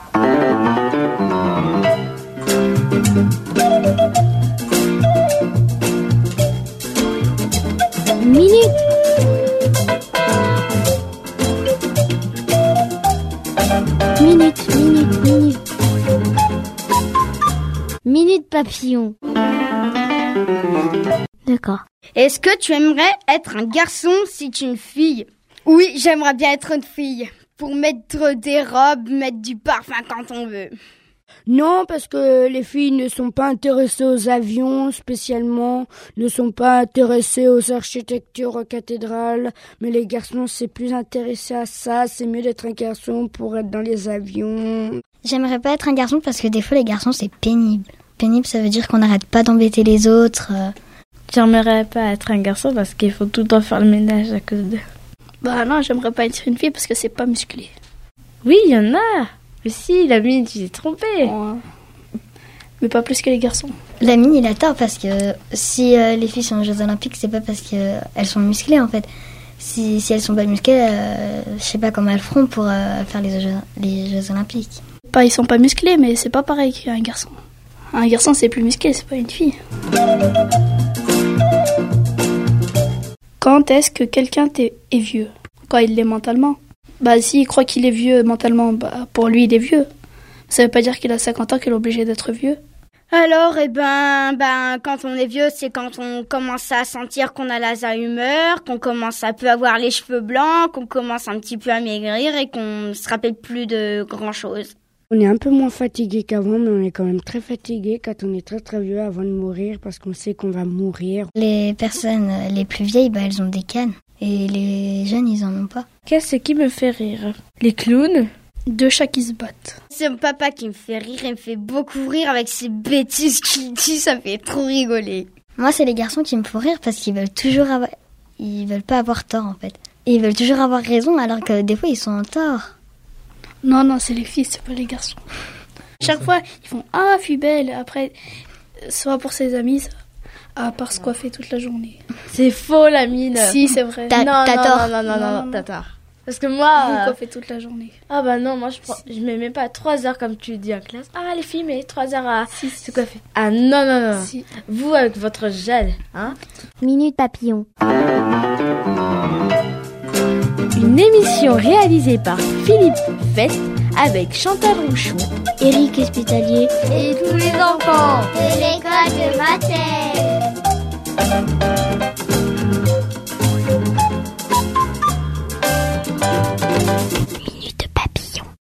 Minute. Minute papillon. D'accord. Est-ce que tu aimerais être un garçon si tu es une fille? Oui, j'aimerais bien être une fille. Pour mettre des robes, mettre du parfum quand on veut. Non, parce que les filles ne sont pas intéressées aux avions spécialement, ne sont pas intéressées aux architectures, aux cathédrales, mais les garçons c'est plus intéressé à ça, c'est mieux d'être un garçon pour être dans les avions. J'aimerais pas être un garçon parce que des fois les garçons c'est pénible. Pénible ça veut dire qu'on n'arrête pas d'embêter les autres. J'aimerais pas être un garçon parce qu'il faut tout le temps faire le ménage à cause d'eux. Bah non, j'aimerais pas être une fille parce que c'est pas musclé. Oui, il y en a. Mais si, la mine, tu t'es trompée. Ouais. Mais pas plus que les garçons. La mine, il a tort parce que si les filles sont aux Jeux Olympiques, c'est pas parce qu'elles sont musclées en fait. Si elles sont pas musclées, je sais pas comment elles feront pour faire les Jeux Olympiques. Pas, ils sont pas musclés, mais c'est pas pareil qu'un garçon. Un garçon, c'est plus musclé, c'est pas une fille. Quand est-ce que quelqu'un est vieux? Quand il l'est mentalement. Bah s'il croit qu'il est vieux mentalement, bah pour lui il est vieux. Ça veut pas dire qu'il a 50 ans qu'il est obligé d'être vieux. Alors, quand on est vieux, c'est quand on commence à sentir qu'on a l'Alzheimer, qu'on commence à peu avoir les cheveux blancs, qu'on commence un petit peu à maigrir et qu'on se rappelle plus de grand chose. On est un peu moins fatigué qu'avant, mais on est quand même très fatigué quand on est très très vieux avant de mourir parce qu'on sait qu'on va mourir. Les personnes les plus vieilles, elles ont des cannes. Et les jeunes, ils en ont pas. Qu'est-ce qui me fait rire? Les clowns? Deux chats qui se battent. C'est mon papa qui me fait rire, il me fait beaucoup rire avec ses bêtises qu'il dit, ça fait trop rigoler. Moi, c'est les garçons qui me font rire parce qu'ils veulent toujours ils veulent pas avoir tort en fait. Et ils veulent toujours avoir raison alors que des fois ils sont en tort. Non, c'est les filles, c'est pas les garçons. Chaque fois, ils font « Ah, fille belle !» Après, soit pour ses amis, à part se coiffer toute la journée. C'est faux, la mine. Si, c'est vrai. T'as tort. Non, t'as tort. Parce que moi... Vous coiffez toute la journée. Ah bah non, moi je mets même pas 3 heures comme tu dis en classe. Ah, les filles, mais 3 heures à se coiffer. Ah non. Si. Vous, avec votre gel, hein. Minute papillon. Une émission réalisée par Philippe Fest avec Chantal Rouchon, Éric Espitalier Et tous les enfants de l'école de Mattel.